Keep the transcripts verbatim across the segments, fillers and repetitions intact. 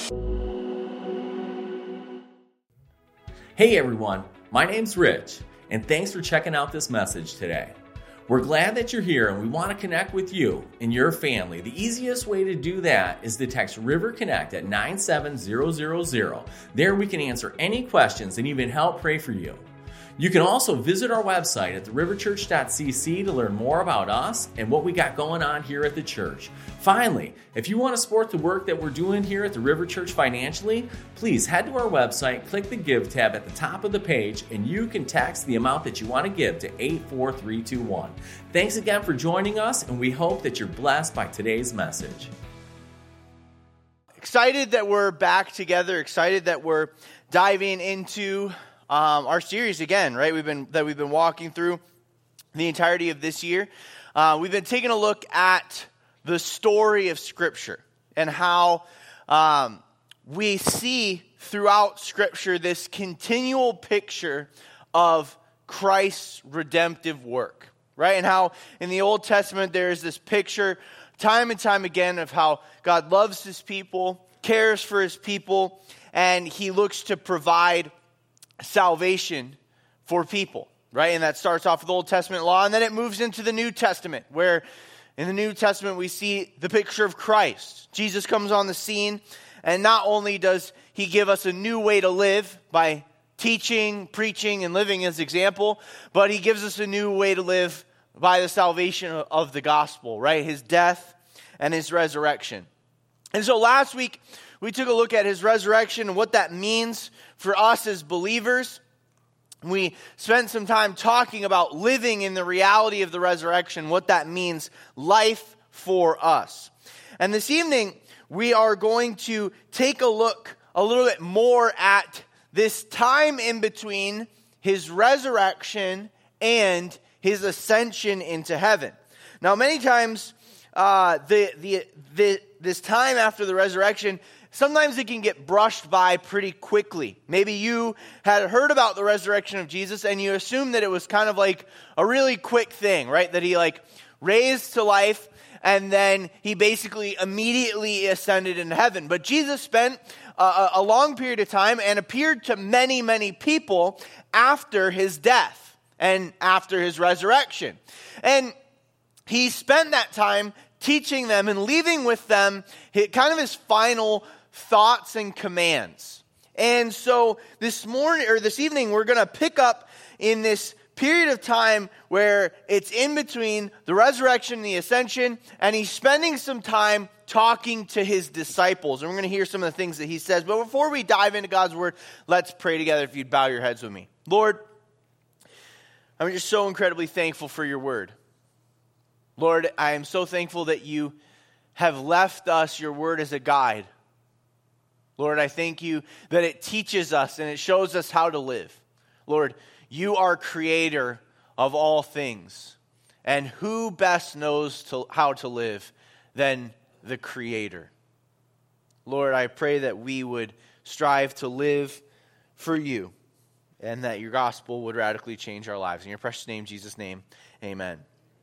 Hey everyone, my name's Rich, and thanks for checking out this message today. We're glad that you're here and we want to connect with you and your family. The easiest way to do that is to text River Connect at nine seven zero zero zero. There we can answer any questions and even help pray for you. You can also visit our website at the river church dot c c to learn more about us and what we got going on here at the church. Finally, if you want to support the work that we're doing here at the River Church financially, please head to our website, click the Give tab at the top of the page, and you can text the amount that you want to give to eight four three two one. Thanks again for joining us, and we hope that you're blessed by today's message. Excited that we're back together, excited that we're diving into Um, our series again, right? We've been that we've been walking through the entirety of this year. Uh, we've been taking a look at the story of Scripture and how um, we see throughout Scripture this continual picture of Christ's redemptive work, right? And how in the Old Testament there is this picture time and time again of how God loves His people, cares for His people, and He looks to provide salvation for people, right? And that starts off with Old Testament law, and then it moves into the New Testament, where in the New Testament we see the picture of Christ. Jesus comes on the scene, and not only does He give us a new way to live by teaching, preaching, and living as example, but He gives us a new way to live by the salvation of the gospel, right? His death and His resurrection. And so last week, we took a look at His resurrection and what that means for us as believers. We spent some time talking about living in the reality of the resurrection, what that means, life for us. And this evening, we are going to take a look a little bit more at this time in between His resurrection and His ascension into heaven. Now, many times, uh, the, the, the, this time after the resurrection, sometimes it can get brushed by pretty quickly. Maybe you had heard about the resurrection of Jesus and you assumed that it was kind of like a really quick thing, right? That He like raised to life and then He basically immediately ascended into heaven. But Jesus spent a, a long period of time and appeared to many, many people after His death and after His resurrection. And He spent that time teaching them and leaving with them kind of His final thoughts and commands. And so this morning or this evening, we're going to pick up in this period of time where it's in between the resurrection and the ascension, and He's spending some time talking to His disciples. And we're going to hear some of the things that He says. But before we dive into God's Word, let's pray together. If you'd bow your heads with me. Lord, I'm just so incredibly thankful for Your Word. Lord, I am so thankful that You have left us Your Word as a guide. Lord, I thank You that it teaches us and it shows us how to live. Lord, You are creator of all things. And who best knows to, how to live than the Creator? Lord, I pray that we would strive to live for You and that Your gospel would radically change our lives. In Your precious name, Jesus' name, amen.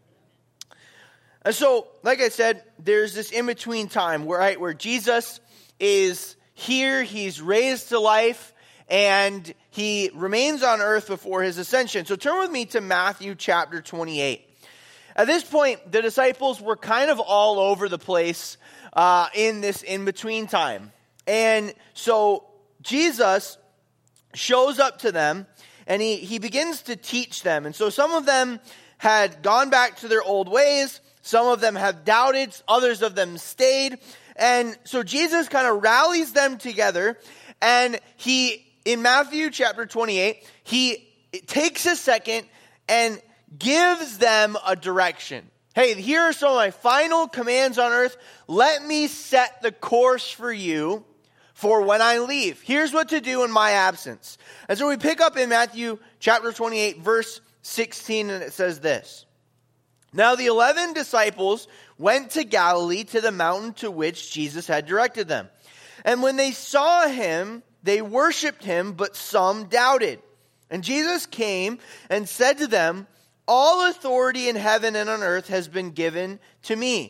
And so, like I said, there's this in-between time where, right, where Jesus is here, He's raised to life, and He remains on earth before His ascension. So turn with me to Matthew chapter twenty-eight. At this point, the disciples were kind of all over the place uh, in this in-between time. And so Jesus shows up to them, and he, he begins to teach them. And so some of them had gone back to their old ways. Some of them have doubted. Others of them stayed. And so Jesus kind of rallies them together. And He, in Matthew chapter twenty-eight, He takes a second and gives them a direction. Hey, here are some of my final commands on earth. Let me set the course for you for when I leave. Here's what to do in my absence. And so we pick up in Matthew chapter twenty-eight, verse sixteen, and it says this. Now the eleven disciples went to Galilee to the mountain to which Jesus had directed them. And when they saw Him, they worshipped Him, but some doubted. And Jesus came and said to them, all authority in heaven and on earth has been given to me.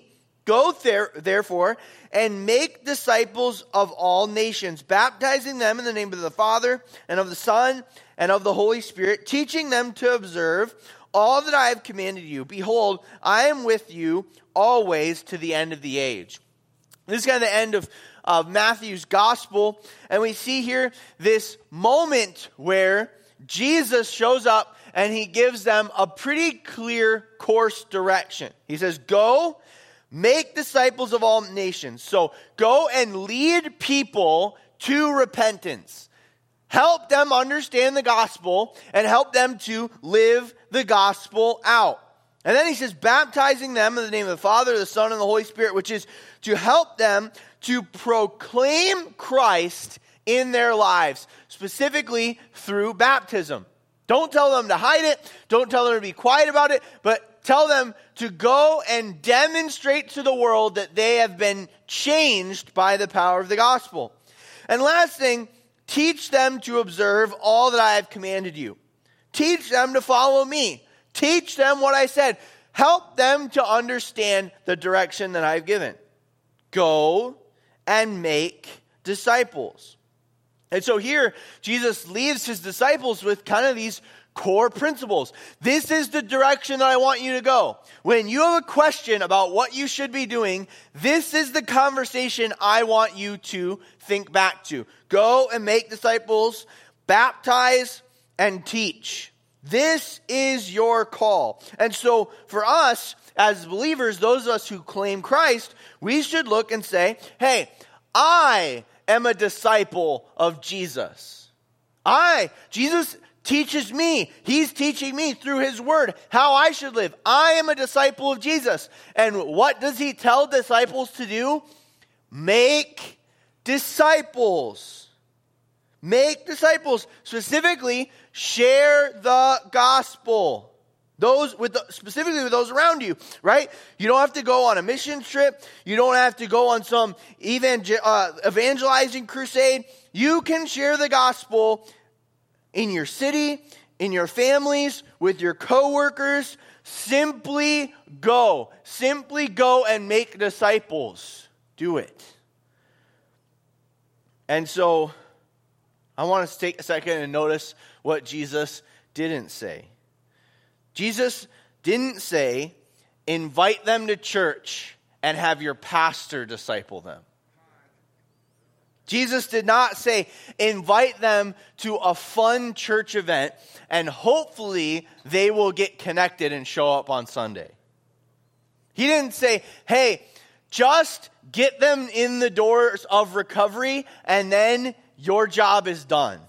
Go there, therefore, and make disciples of all nations, baptizing them in the name of the Father and of the Son and of the Holy Spirit, teaching them to observe all that I have commanded you. Behold, I am with you always to the end of the age. This is kind of the end of, of Matthew's gospel. And we see here this moment where Jesus shows up and he gives them a pretty clear course direction. He says, go, make disciples of all nations. So go and lead people to repentance. Help them understand the gospel and help them to live the gospel out. And then he says, baptizing them in the name of the Father, the Son, and the Holy Spirit, which is to help them to proclaim Christ in their lives, specifically through baptism. Don't tell them to hide it. Don't tell them to be quiet about it, but tell them to go and demonstrate to the world that they have been changed by the power of the gospel. And last thing, teach them to observe all that I have commanded you. Teach them to follow me. Teach them what I said. Help them to understand the direction that I've given. Go and make disciples. And so here, Jesus leaves his disciples with kind of these core principles. This is the direction that I want you to go. When you have a question about what you should be doing, this is the conversation I want you to think back to. Go and make disciples, baptize and teach. This is your call. And so for us as believers, those of us who claim Christ, we should look and say, hey, I am a disciple of Jesus. I, Jesus teaches me. He's teaching me through his word how I should live. I am a disciple of Jesus. And what does he tell disciples to do? Make disciples. Make disciples. Specifically, share the gospel. Those with the, specifically with those around you, right? You don't have to go on a mission trip. You don't have to go on some evangel- uh, evangelizing crusade. You can share the gospel in your city, in your families, with your coworkers. Simply go. Simply go and make disciples. Do it. And so I want us to take a second and notice what Jesus didn't say. Jesus didn't say, invite them to church and have your pastor disciple them. Jesus did not say, invite them to a fun church event and hopefully they will get connected and show up on Sunday. He didn't say, hey, just get them in the doors of recovery and then your job is done.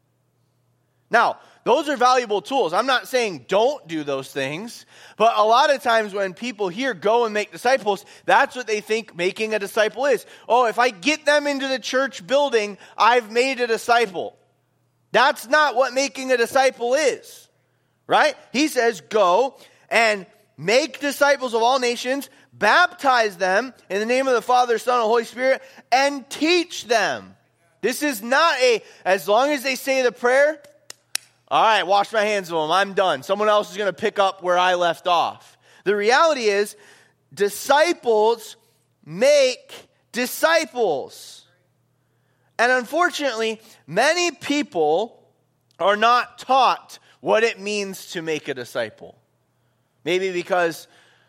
Now, those are valuable tools. I'm not saying don't do those things, but a lot of times when people hear go and make disciples, that's what they think making a disciple is. Oh, if I get them into the church building, I've made a disciple. That's not what making a disciple is, right? He says go and make disciples of all nations, baptize them in the name of the Father, Son, and Holy Spirit, and teach them. This is not a, as long as they say the prayer, all right, wash my hands of them, I'm done. Someone else is going to pick up where I left off. The reality is, disciples make disciples. And unfortunately, many people are not taught what it means to make a disciple. Maybe because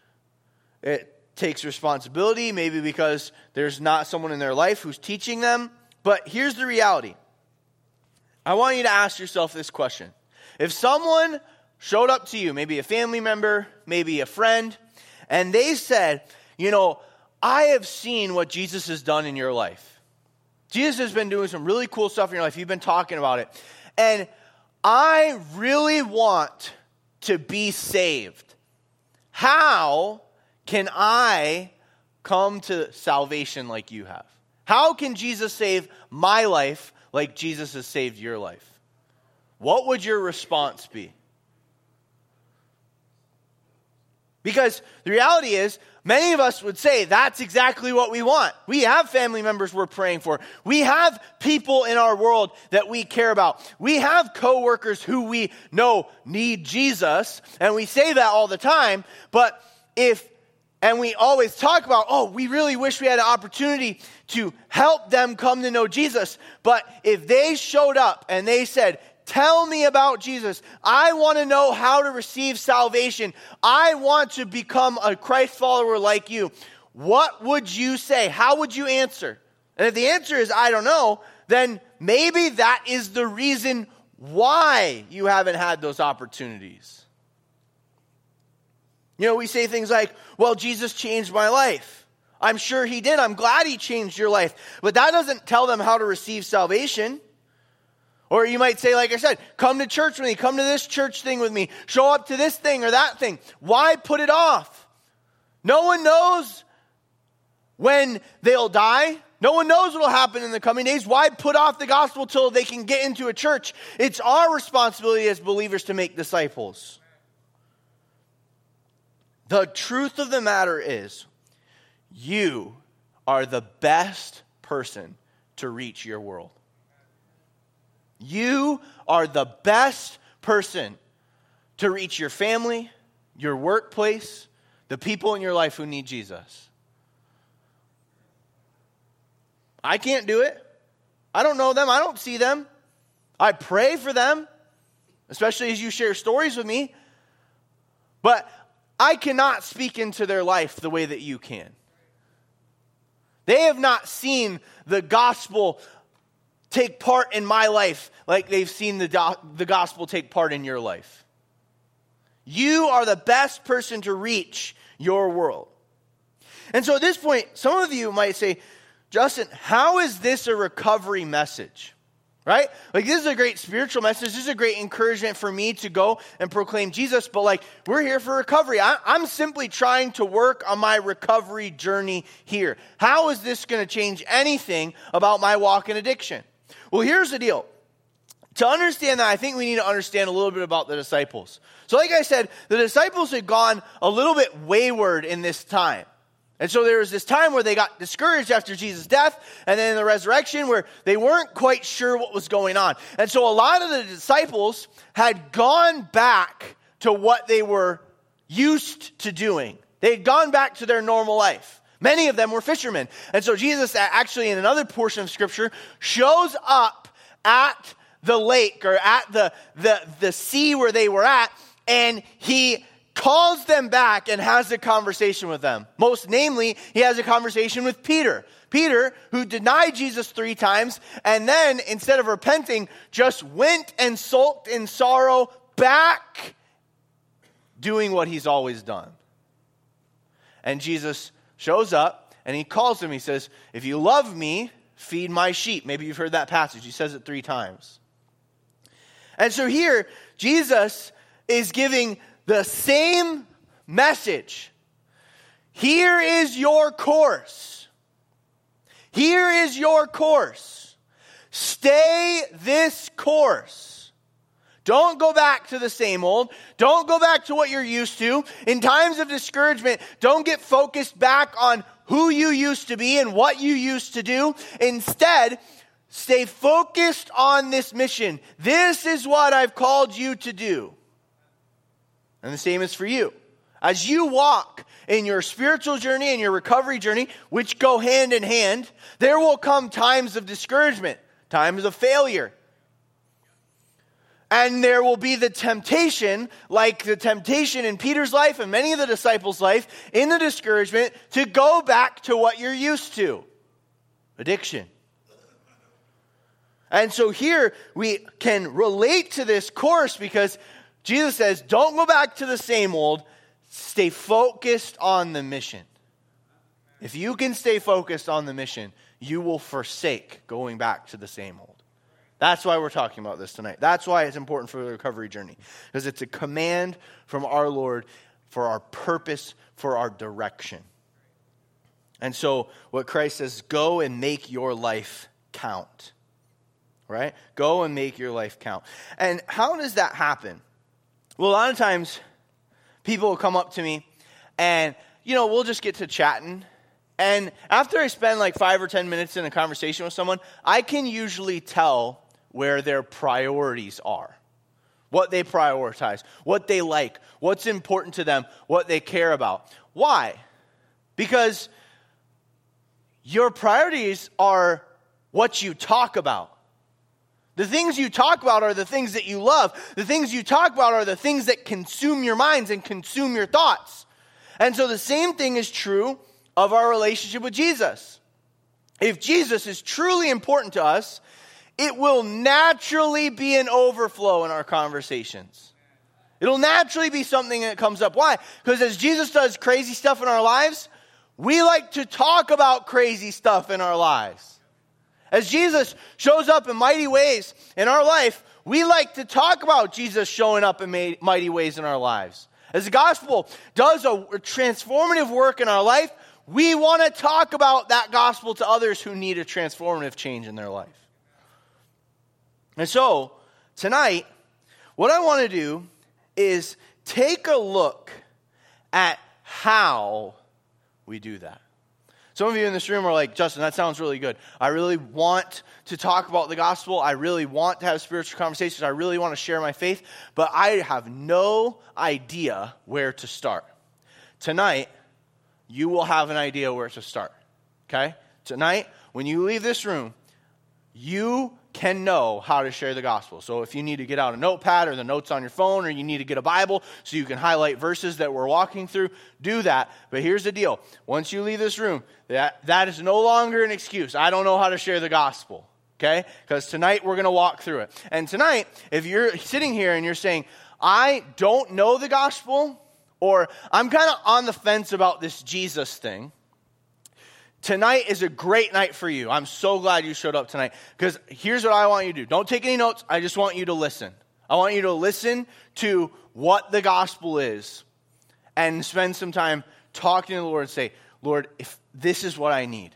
it takes responsibility, maybe because there's not someone in their life who's teaching them. But here's the reality. I want you to ask yourself this question. If someone showed up to you, maybe a family member, maybe a friend, and they said, you know, I have seen what Jesus has done in your life. Jesus has been doing some really cool stuff in your life. You've been talking about it. And I really want to be saved. How can I come to salvation like you have? How can Jesus save my life like Jesus has saved your life? What would your response be? Because the reality is, many of us would say that's exactly what we want. We have family members we're praying for. We have people in our world that we care about. We have coworkers who we know need Jesus, and we say that all the time. But if And we always talk about, oh, we really wish we had an opportunity to help them come to know Jesus. But if they showed up and they said, tell me about Jesus. I want to know how to receive salvation. I want to become a Christ follower like you. What would you say? How would you answer? And if the answer is, I don't know, then maybe that is the reason why you haven't had those opportunities. You know, we say things like, well, Jesus changed my life. I'm sure he did. I'm glad he changed your life. But that doesn't tell them how to receive salvation. Or you might say, like I said, come to church with me. Come to this church thing with me. Show up to this thing or that thing. Why put it off? No one knows when they'll die. No one knows what will happen in the coming days. Why put off the gospel till they can get into a church? It's our responsibility as believers to make disciples. The truth of the matter is, you are the best person to reach your world. You are the best person to reach your family, your workplace, the people in your life who need Jesus. I can't do it. I don't know them. I don't see them. I pray for them, especially as you share stories with me. But I cannot speak into their life the way that you can. They have not seen the gospel take part in my life like they've seen the, do- the gospel take part in your life. You are the best person to reach your world. And so at this point, some of you might say, Justin, how is this a recovery message? Right? Like, this is a great spiritual message. This is a great encouragement for me to go and proclaim Jesus. But like, we're here for recovery. I, I'm simply trying to work on my recovery journey here. How is this going to change anything about my walk in addiction? Well, here's the deal. To understand that, I think we need to understand a little bit about the disciples. So like I said, the disciples had gone a little bit wayward in this time. And so there was this time where they got discouraged after Jesus' death, and then in the resurrection where they weren't quite sure what was going on. And so a lot of the disciples had gone back to what they were used to doing. They had gone back to their normal life. Many of them were fishermen. And so Jesus, actually in another portion of Scripture, shows up at the lake or at the, the, the sea where they were at, and he calls them back and has a conversation with them. Most namely, he has a conversation with Peter. Peter, who denied Jesus three times, and then, instead of repenting, just went and sulked in sorrow back, doing what he's always done. And Jesus shows up, and he calls him. He says, if you love me, feed my sheep. Maybe you've heard that passage. He says it three times. And so here, Jesus is giving the same message. Here is your course. Here is your course. Stay this course. Don't go back to the same old. Don't go back to what you're used to. In times of discouragement, don't get focused back on who you used to be and what you used to do. Instead, stay focused on this mission. This is what I've called you to do. And the same is for you. As you walk in your spiritual journey and your recovery journey, which go hand in hand, there will come times of discouragement, times of failure. And there will be the temptation, like the temptation in Peter's life and many of the disciples' life, in the discouragement, to go back to what you're used to. Addiction. And so here we can relate to this course because Jesus says, don't go back to the same old. Stay focused on the mission. If you can stay focused on the mission, you will forsake going back to the same old. That's why we're talking about this tonight. That's why it's important for the recovery journey. Because it's a command from our Lord for our purpose, for our direction. And so what Christ says, go and make your life count. Right? Go and make your life count. And how does that happen? Well, a lot of times, people will come up to me, and, you know, we'll just get to chatting. And after I spend like five or ten minutes in a conversation with someone, I can usually tell where their priorities are. What they prioritize, what they like, what's important to them, what they care about. Why? Because your priorities are what you talk about. The things you talk about are the things that you love. The things you talk about are the things that consume your minds and consume your thoughts. And so the same thing is true of our relationship with Jesus. If Jesus is truly important to us, it will naturally be an overflow in our conversations. It'll naturally be something that comes up. Why? Because as Jesus does crazy stuff in our lives, we like to talk about crazy stuff in our lives. As Jesus shows up in mighty ways in our life, we like to talk about Jesus showing up in mighty ways in our lives. As the gospel does a transformative work in our life, we want to talk about that gospel to others who need a transformative change in their life. And so, tonight, what I want to do is take a look at how we do that. Some of you in this room are like, Justin, that sounds really good. I really want to talk about the gospel. I really want to have spiritual conversations. I really want to share my faith, but I have no idea where to start. Tonight, you will have an idea where to start, okay? Tonight, when you leave this room, you can know how to share the gospel. So if you need to get out a notepad or the notes on your phone, or you need to get a Bible so you can highlight verses that we're walking through, do that. But here's the deal. Once you leave this room, that, that is no longer an excuse. I don't know how to share the gospel, okay? Because tonight we're going to walk through it. And tonight, if you're sitting here and you're saying, I don't know the gospel, or I'm kind of on the fence about this Jesus thing, tonight is a great night for you. I'm so glad you showed up tonight. Because here's what I want you to do. Don't take any notes. I just want you to listen. I want you to listen to what the gospel is. And spend some time talking to the Lord and say, Lord, if this is what I need.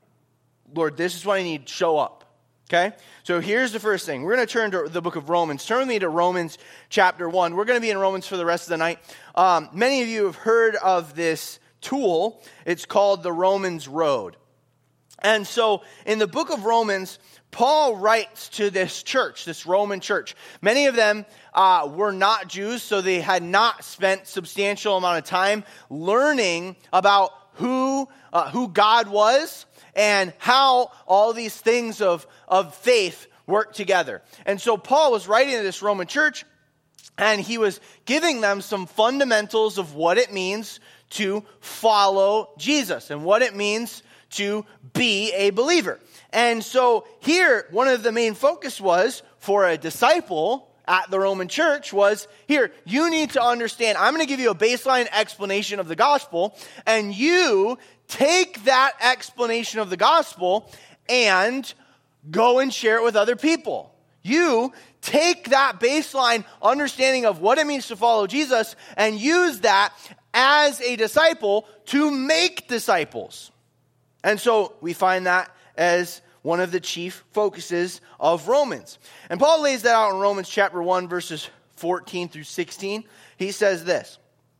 Lord, this is what I need. Show up. Okay? So here's the first thing. We're going to turn to the book of Romans. Turn with me to Romans chapter one. We're going to be in Romans for the rest of the night. Um, many of you have heard of this tool. It's called the Romans Road. And so in the book of Romans, Paul writes to this church, this Roman church. Many of them uh, were not Jews, so they had not spent substantial amount of time learning about who uh, who God was and how all these things of, of faith work together. And so Paul was writing to this Roman church, and he was giving them some fundamentals of what it means to follow Jesus and what it means to be a believer. And so here, one of the main focus was for a disciple at the Roman church was, here, you need to understand, I'm going to give you a baseline explanation of the gospel, and you take that explanation of the gospel and go and share it with other people. You take that baseline understanding of what it means to follow Jesus and use that as a disciple to make disciples. And so we find that as one of the chief focuses of Romans. And Paul lays that out in Romans chapter one, verses fourteen through sixteen. He says this,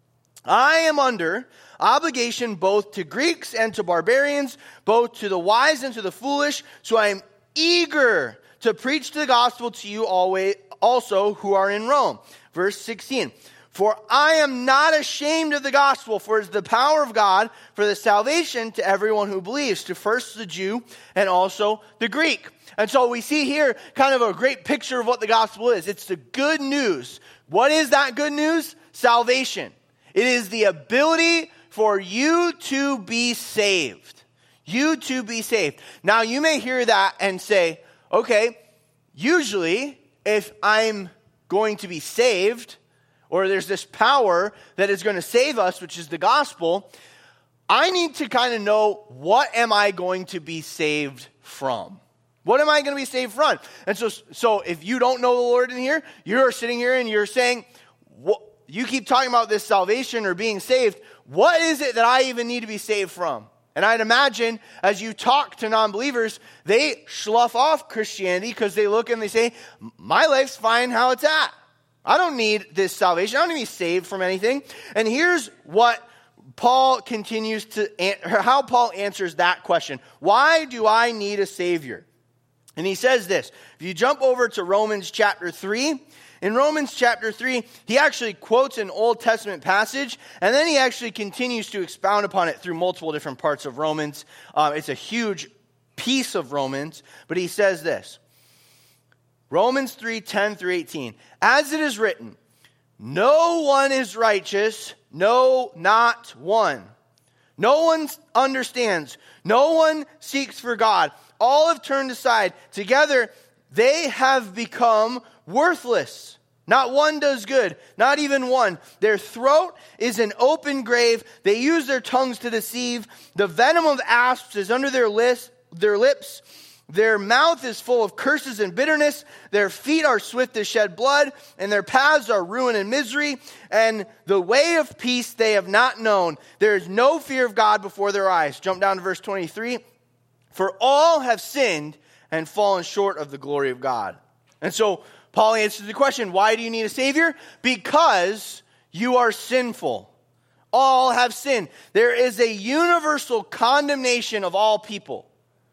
I am under obligation both to Greeks and to barbarians, both to the wise and to the foolish, so I am eager to preach the gospel to you always, also who are in Rome. Verse sixteen, for I am not ashamed of the gospel, for it is the power of God for the salvation to everyone who believes, to first the Jew and also the Greek. And so we see here kind of a great picture of what the gospel is. It's the good news. What is that good news? Salvation. It is the ability for you to be saved. You to be saved. Now you may hear that and say, okay, usually if I'm going to be saved, or there's this power that is going to save us, which is the gospel, I need to kind of know, what am I going to be saved from? What am I going to be saved from? And so, so if you don't know the Lord in here, you're sitting here and you're saying, what, you keep talking about this salvation or being saved. What is it that I even need to be saved from? And I'd imagine as you talk to non-believers, they slough off Christianity because they look and they say, my life's fine how it's at. I don't need this salvation. I don't need to be saved from anything. And here's what Paul continues to, how Paul answers that question. Why do I need a Savior? And he says this. If you jump over to Romans chapter three, in Romans chapter three, he actually quotes an Old Testament passage, and then he actually continues to expound upon it through multiple different parts of Romans. Uh, it's a huge piece of Romans, but he says this. Romans three, ten through eighteen. As it is written, no one is righteous, no, not one. No one understands. No one seeks for God. All have turned aside. Together they have become worthless. Not one does good, not even one. Their throat is an open grave. They use their tongues to deceive. The venom of asps is under their lips. Their lips. Their mouth is full of curses and bitterness. Their feet are swift to shed blood, and their paths are ruin and misery. And the way of peace they have not known. There is no fear of God before their eyes. Jump down to verse twenty-three. For all have sinned and fallen short of the glory of God. And so Paul answers the question, why do you need a Savior? Because you are sinful. All have sinned. There is a universal condemnation of all people.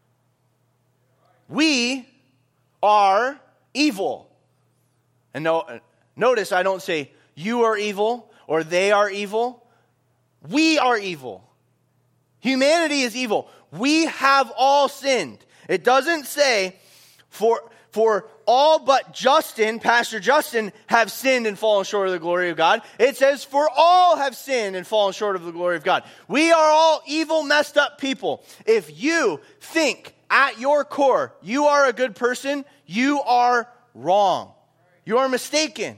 We are evil. And no, notice I don't say you are evil or they are evil. We are evil. Humanity is evil. We have all sinned. It doesn't say for, for all but Justin, Pastor Justin, have sinned and fallen short of the glory of God. It says for all have sinned and fallen short of the glory of God. We are all evil, messed up people. If you think at your core, you are a good person, you are wrong. You are mistaken.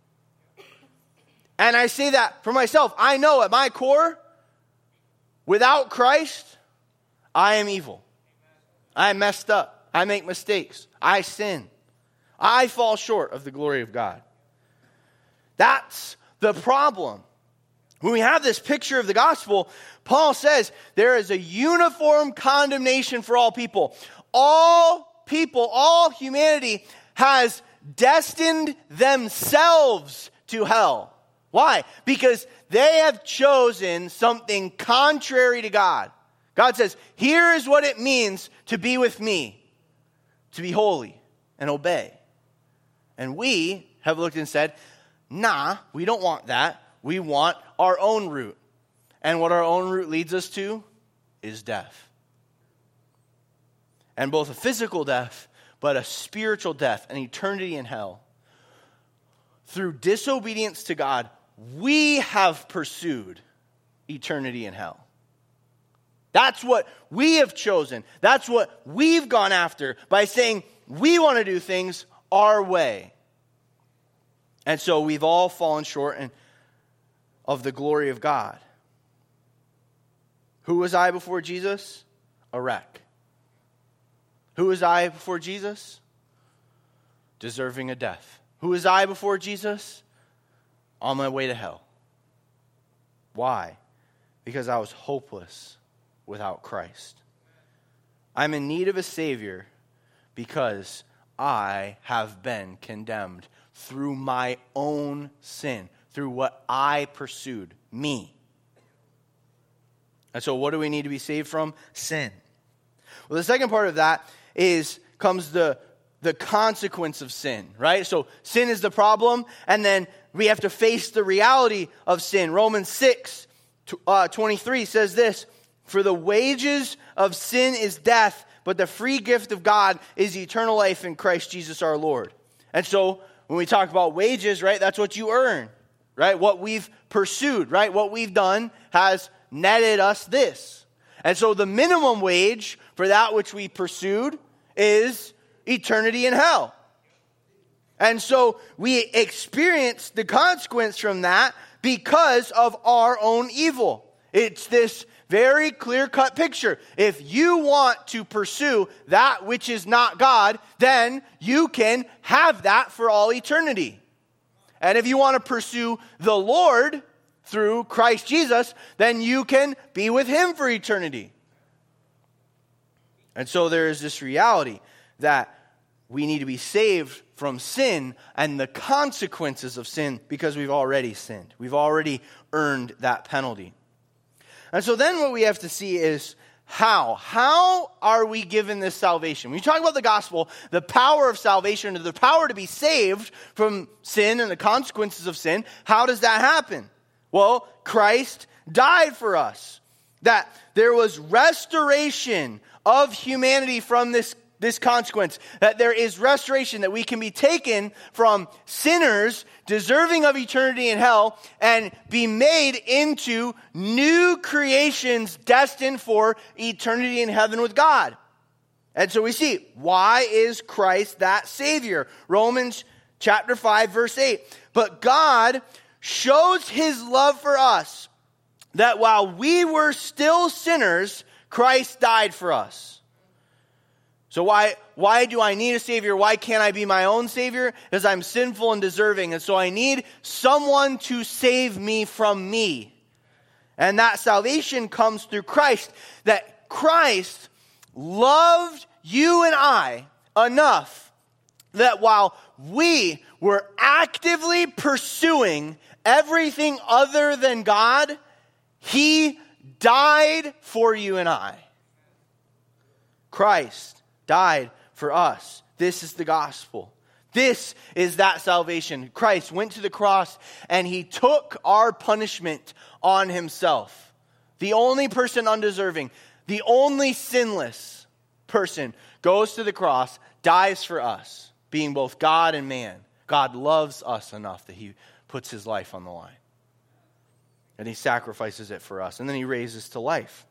And I say that for myself. I know at my core, without Christ, I am evil. I am messed up. I make mistakes. I sin. I fall short of the glory of God. That's the problem. When we have this picture of the gospel, Paul says there is a uniform condemnation for all people. All people, all humanity has destined themselves to hell. Why? Because they have chosen something contrary to God. God says, here is what it means to be with me, to be holy and obey. And we have looked and said, nah, we don't want that. We want our own route. And what our own route leads us to is death. And both a physical death, but a spiritual death, an eternity in hell. Through disobedience to God, we have pursued eternity in hell. That's what we have chosen. That's what we've gone after by saying we want to do things our way. And so we've all fallen short and of the glory of God. Who was I before Jesus? A wreck. Who was I before Jesus? Deserving a death. Who was I before Jesus? On my way to hell. Why? Because I was hopeless without Christ. I'm in need of a Savior because I have been condemned through my own sin. Through what I pursued, me. And so what do we need to be saved from? Sin. Well, the second part of that is comes the, the consequence of sin, right? So sin is the problem, and then we have to face the reality of sin. Romans six twenty-three says this, for the wages of sin is death, but the free gift of God is eternal life in Christ Jesus our Lord. And so when we talk about wages, right, that's what you earn. Right? What we've pursued, right? What we've done has netted us this. And so the minimum wage for that which we pursued is eternity in hell. And so we experience the consequence from that because of our own evil. It's this very clear-cut picture. If you want to pursue that which is not God, then you can have that for all eternity. And if you want to pursue the Lord through Christ Jesus, then you can be with Him for eternity. And so there is this reality that we need to be saved from sin and the consequences of sin because we've already sinned. We've already earned that penalty. And so then what we have to see is how? How are we given this salvation? When you talk about the gospel, the power of salvation, or the power to be saved from sin and the consequences of sin, how does that happen? Well, Christ died for us. That there was restoration of humanity from this, this consequence. That there is restoration, that we can be taken from sinners deserving of eternity in hell and be made into new creations destined for eternity in heaven with God. And so we see, why is Christ that Savior? Romans chapter five, verse eight. But God shows his love for us, that while we were still sinners, Christ died for us. So why, why do I need a Savior? Why can't I be my own Savior? Because I'm sinful and deserving. And so I need someone to save me from me. And that salvation comes through Christ. That Christ loved you and I enough that while we were actively pursuing everything other than God, he died for you and I. Christ died for us. This is the gospel. This is that salvation. Christ went to the cross and he took our punishment on himself. The only person undeserving, the only sinless person goes to the cross, dies for us, being both God and man. God loves us enough that he puts his life on the line. And he sacrifices it for us. And then he raises to life.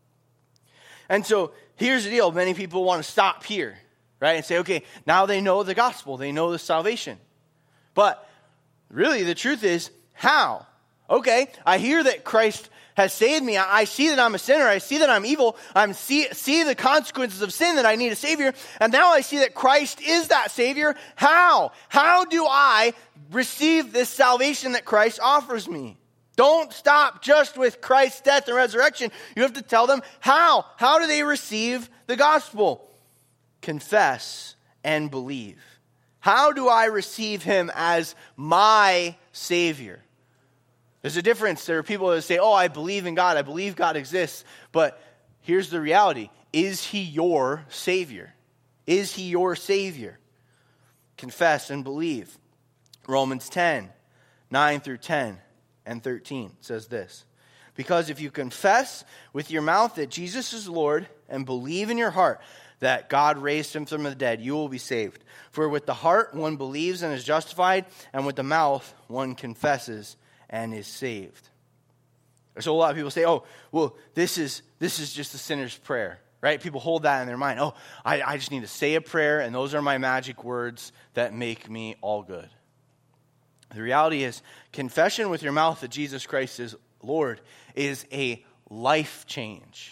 And so here's the deal. Many people want to stop here, right? And say, okay, now they know the gospel. They know the salvation. But really the truth is, how? Okay, I hear that Christ has saved me. I see that I'm a sinner. I see that I'm evil. I see, see the consequences of sin, that I need a Savior. And now I see that Christ is that Savior. How? How do I receive this salvation that Christ offers me? Don't stop just with Christ's death and resurrection. You have to tell them how. How do they receive the gospel? Confess and believe. How do I receive him as my Savior? There's a difference. There are people that say, oh, I believe in God. I believe God exists. But here's the reality. Is he your Savior? Is he your Savior? Confess and believe. Romans ten, nine through ten. And thirteen says this: because if you confess with your mouth that Jesus is Lord and believe in your heart that God raised him from the dead, you will be saved. For with the heart one believes and is justified, and with the mouth one confesses and is saved. So a lot of people say, oh, well, this is this is just a sinner's prayer, right? People hold that in their mind. Oh, I, I just need to say a prayer, and those are my magic words that make me all good. The reality is, confession with your mouth that Jesus Christ is Lord is a life change.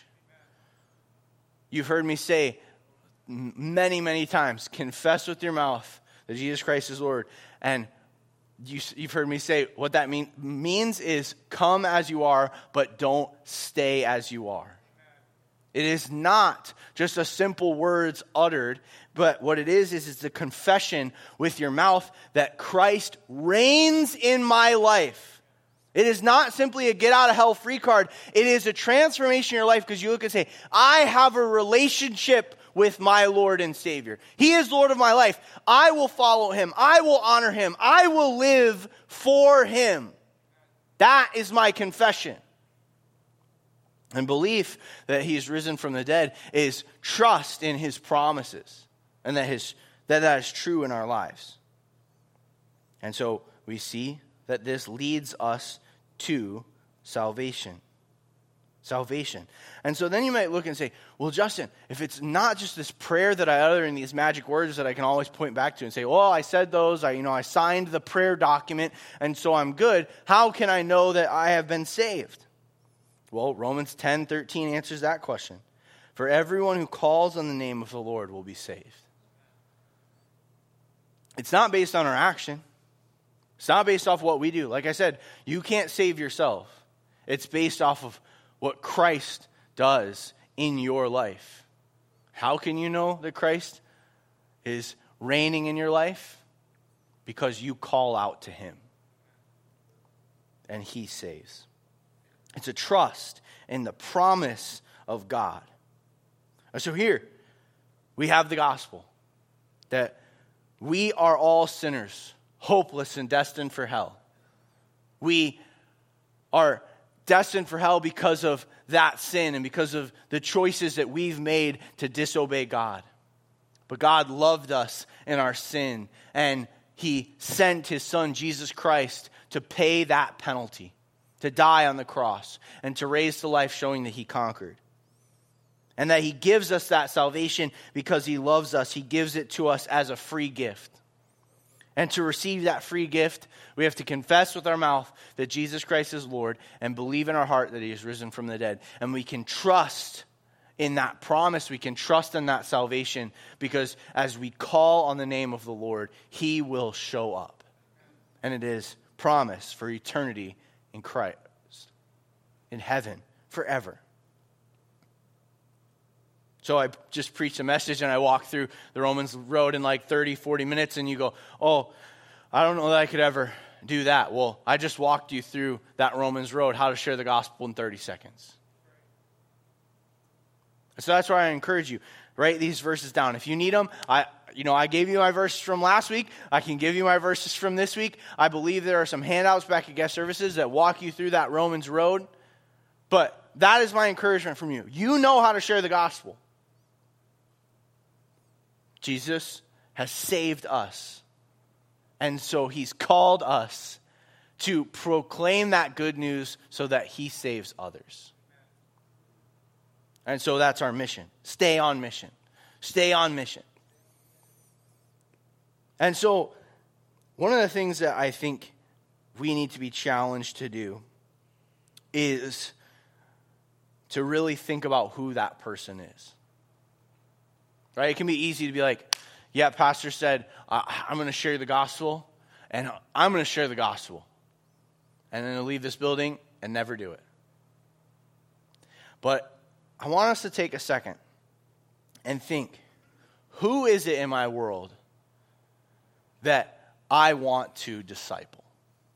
You've heard me say many, many times, confess with your mouth that Jesus Christ is Lord. And you, you've heard me say what that mean, means is come as you are, but don't stay as you are. It is not just a simple words uttered, but what it is, is it's a confession with your mouth that Christ reigns in my life. It is not simply a get out of hell free card. It is a transformation in your life because you look and say, I have a relationship with my Lord and Savior. He is Lord of my life. I will follow him. I will honor him. I will live for him. That is my confession. And belief that he is risen from the dead is trust in his promises, and that his that, that is true in our lives. And so we see that this leads us to salvation. Salvation. And so then you might look and say, well, Justin, if it's not just this prayer that I utter in these magic words that I can always point back to and say, well, I said those, I, you know, I signed the prayer document, and so I'm good. How can I know that I have been saved? Well, Romans ten thirteen answers that question. For everyone who calls on the name of the Lord will be saved. It's not based on our action. It's not based off what we do. Like I said, you can't save yourself. It's based off of what Christ does in your life. How can you know that Christ is reigning in your life? Because you call out to him. And he saves. It's a trust in the promise of God. And so here, we have the gospel that we are all sinners, hopeless and destined for hell. We are destined for hell because of that sin and because of the choices that we've made to disobey God. But God loved us in our sin, and he sent his son, Jesus Christ, to pay that penalty, to die on the cross, and to raise to life, showing that he conquered. And that he gives us that salvation because he loves us. He gives it to us as a free gift. And to receive that free gift, we have to confess with our mouth that Jesus Christ is Lord and believe in our heart that he is risen from the dead. And we can trust in that promise. We can trust in that salvation because as we call on the name of the Lord, he will show up. And it is promise for eternity in Christ, in heaven, forever. So I just preached a message and I walked through the Romans road in like thirty, forty minutes and you go, oh, I don't know that I could ever do that. Well, I just walked you through that Romans road, how to share the gospel in thirty seconds. So that's why I encourage you, write these verses down. If you need them, I, you know, I gave you my verses from last week. I can give you my verses from this week. I believe there are some handouts back at guest services that walk you through that Romans road. But that is my encouragement from you. You know how to share the gospel. Jesus has saved us. And so he's called us to proclaim that good news so that he saves others. And so that's our mission. Stay on mission. Stay on mission. And so one of the things that I think we need to be challenged to do is to really think about who that person is. Right? It can be easy to be like, yeah, pastor said, I'm going to share the gospel, and I'm going to share the gospel. And then to leave this building and never do it. But I want us to take a second and think, who is it in my world that I want to disciple?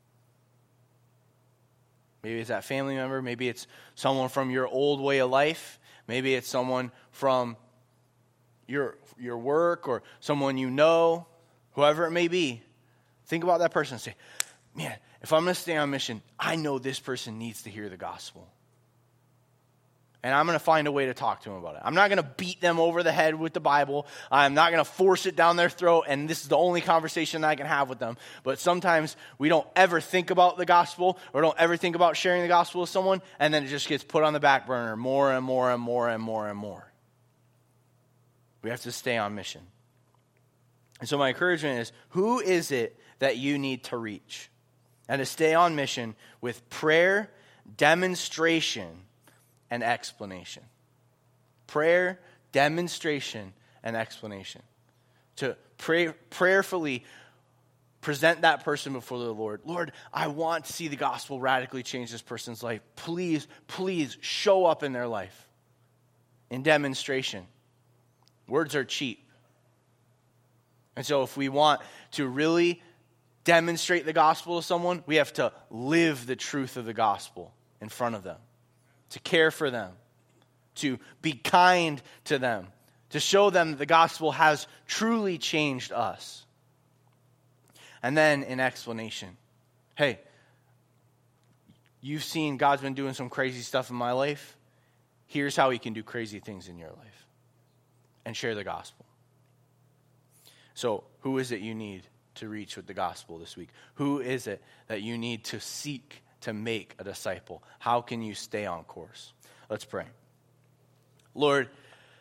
Maybe it's that family member. Maybe it's someone from your old way of life. Maybe it's someone from your your work or someone you know, whoever it may be. Think about that person and say, man, if I'm going to stay on mission, I know this person needs to hear the gospel. And I'm going to find a way to talk to them about it. I'm not going to beat them over the head with the Bible. I'm not going to force it down their throat, and this is the only conversation that I can have with them. But sometimes we don't ever think about the gospel or don't ever think about sharing the gospel with someone, and then it just gets put on the back burner more and more and more and more and more. We have to stay on mission. And so my encouragement is, who is it that you need to reach? And to stay on mission with prayer, demonstration, and explanation. Prayer, demonstration, and explanation. To pray, prayerfully present that person before the Lord. Lord, I want to see the gospel radically change this person's life. Please, please show up in their life. In demonstration. Words are cheap. And so if we want to really demonstrate the gospel to someone, we have to live the truth of the gospel in front of them. To care for them. To be kind to them. To show them that the gospel has truly changed us. And then in explanation. Hey, you've seen God's been doing some crazy stuff in my life. Here's how he can do crazy things in your life. And share the gospel. So, who is it you need to reach with the gospel this week? Who is it that you need to seek to make a disciple? How can you stay on course? Let's pray. Lord,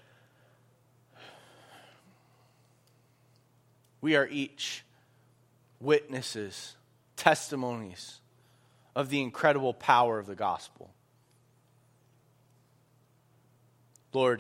we are each witnesses, testimonies of the incredible power of the gospel. Lord,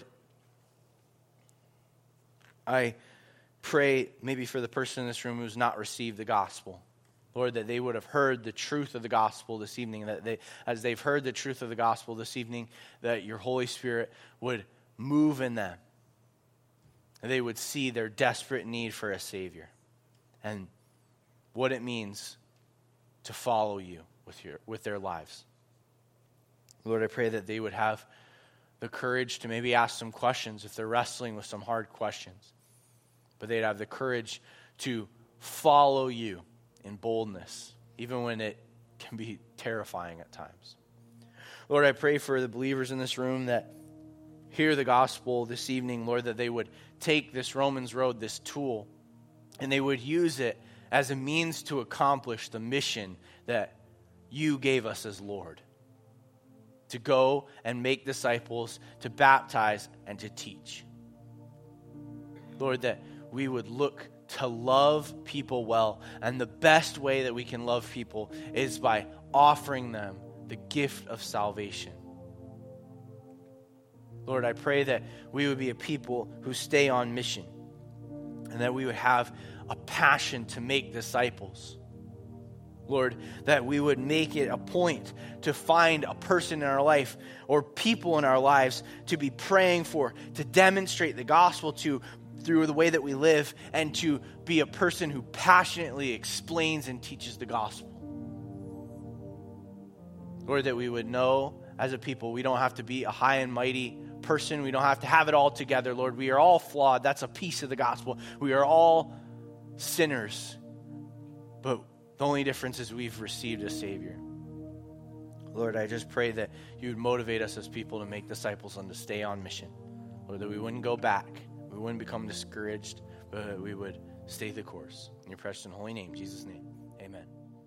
I pray maybe for the person in this room who's not received the gospel. Lord, that they would have heard the truth of the gospel this evening, that they, as they've heard the truth of the gospel this evening, that your Holy Spirit would move in them. And they would see their desperate need for a Savior and what it means to follow you with your with their lives. Lord, I pray that they would have the courage to maybe ask some questions if they're wrestling with some hard questions. But they'd have the courage to follow you in boldness, even when it can be terrifying at times. Lord, I pray for the believers in this room that hear the gospel this evening, Lord, that they would take this Romans Road, this tool, and they would use it as a means to accomplish the mission that you gave us as Lord. To go and make disciples, to baptize, and to teach. Lord, that we would look to love people well. And the best way that we can love people is by offering them the gift of salvation. Lord, I pray that we would be a people who stay on mission. And that we would have a passion to make disciples. Lord, that we would make it a point to find a person in our life or people in our lives to be praying for, to demonstrate the gospel to through the way that we live, and to be a person who passionately explains and teaches the gospel. Lord, that we would know as a people we don't have to be a high and mighty person. We don't have to have it all together, Lord. We are all flawed. That's a piece of the gospel. We are all sinners. But the only difference is we've received a Savior. Lord, I just pray that you would motivate us as people to make disciples and to stay on mission. Lord, that we wouldn't go back. We wouldn't become discouraged, but we would stay the course. In your precious and holy name, Jesus' name, amen.